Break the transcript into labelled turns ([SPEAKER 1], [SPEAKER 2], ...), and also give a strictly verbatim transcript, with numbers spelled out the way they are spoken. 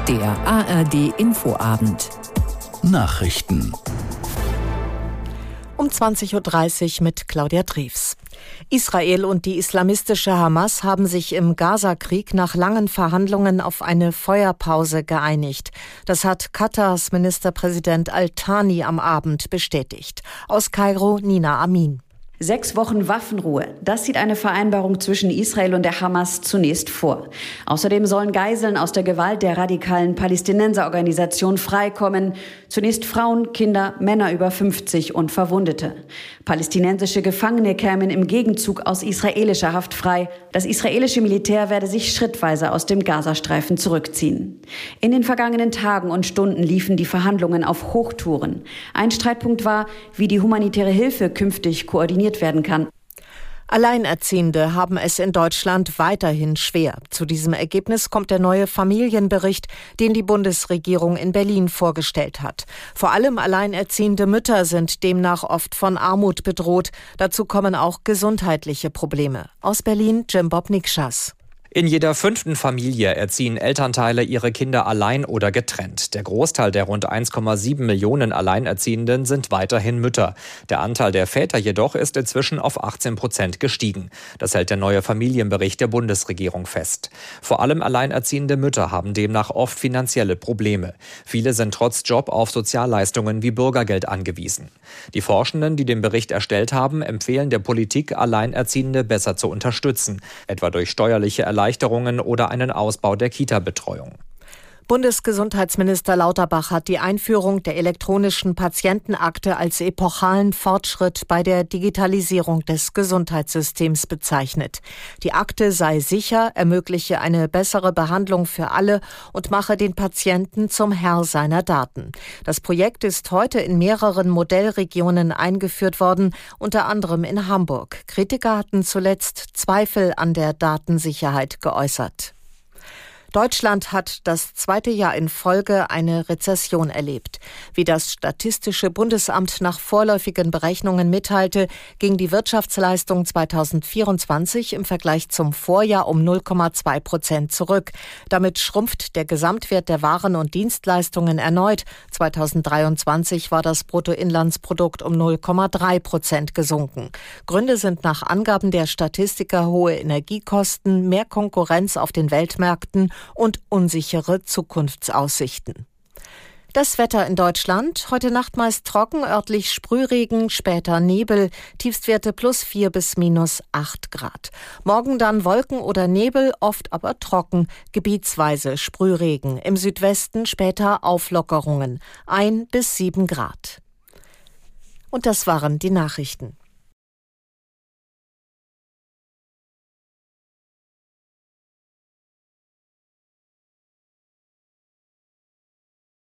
[SPEAKER 1] Der A R D-Infoabend.
[SPEAKER 2] Nachrichten.
[SPEAKER 3] Um zwanzig Uhr dreißig mit Claudia Drews. Israel und die islamistische Hamas haben sich im Gaza-Krieg nach langen Verhandlungen auf eine Feuerpause geeinigt. Das hat Katars Ministerpräsident Al-Thani am Abend bestätigt. Aus Kairo Nina Amin.
[SPEAKER 4] Sechs Wochen Waffenruhe, das sieht eine Vereinbarung zwischen Israel und der Hamas zunächst vor. Außerdem sollen Geiseln aus der Gewalt der radikalen Palästinenserorganisation freikommen. Zunächst Frauen, Kinder, Männer über fünfzig und Verwundete. Palästinensische Gefangene kämen im Gegenzug aus israelischer Haft frei. Das israelische Militär werde sich schrittweise aus dem Gazastreifen zurückziehen. In den vergangenen Tagen und Stunden liefen die Verhandlungen auf Hochtouren. Ein Streitpunkt war, wie die humanitäre Hilfe künftig koordiniert werden kann.
[SPEAKER 3] Alleinerziehende haben es in Deutschland weiterhin schwer. Zu diesem Ergebnis kommt der neue Familienbericht, den die Bundesregierung in Berlin vorgestellt hat. Vor allem alleinerziehende Mütter sind demnach oft von Armut bedroht. Dazu kommen auch gesundheitliche Probleme. Aus Berlin Jim Bob Nikschas.
[SPEAKER 5] In jeder fünften Familie erziehen Elternteile ihre Kinder allein oder getrennt. Der Großteil der rund eins Komma sieben Millionen Alleinerziehenden sind weiterhin Mütter. Der Anteil der Väter jedoch ist inzwischen auf achtzehn Prozent gestiegen. Das hält der neue Familienbericht der Bundesregierung fest. Vor allem alleinerziehende Mütter haben demnach oft finanzielle Probleme. Viele sind trotz Job auf Sozialleistungen wie Bürgergeld angewiesen. Die Forschenden, die den Bericht erstellt haben, empfehlen der Politik, Alleinerziehende besser zu unterstützen, etwa durch steuerliche Erleichterungen Erleichterungen oder einen Ausbau der Kita-Betreuung.
[SPEAKER 3] Bundesgesundheitsminister Lauterbach hat die Einführung der elektronischen Patientenakte als epochalen Fortschritt bei der Digitalisierung des Gesundheitssystems bezeichnet. Die Akte sei sicher, ermögliche eine bessere Behandlung für alle und mache den Patienten zum Herr seiner Daten. Das Projekt ist heute in mehreren Modellregionen eingeführt worden, unter anderem in Hamburg. Kritiker hatten zuletzt Zweifel an der Datensicherheit geäußert. Deutschland hat das zweite Jahr in Folge eine Rezession erlebt. Wie das Statistische Bundesamt nach vorläufigen Berechnungen mitteilte, ging die Wirtschaftsleistung zweitausendvierundzwanzig im Vergleich zum Vorjahr um null Komma zwei Prozent zurück. Damit schrumpft der Gesamtwert der Waren und Dienstleistungen erneut. zweitausenddreiundzwanzig war das Bruttoinlandsprodukt um null Komma drei Prozent gesunken. Gründe sind nach Angaben der Statistiker hohe Energiekosten, mehr Konkurrenz auf den Weltmärkten und unsichere Zukunftsaussichten. Das Wetter in Deutschland. Heute Nacht meist trocken, örtlich Sprühregen, später Nebel, Tiefstwerte plus vier bis minus acht Grad. Morgen dann Wolken oder Nebel, oft aber trocken, gebietsweise Sprühregen. Im Südwesten später Auflockerungen, ein bis sieben Grad. Und das waren die Nachrichten.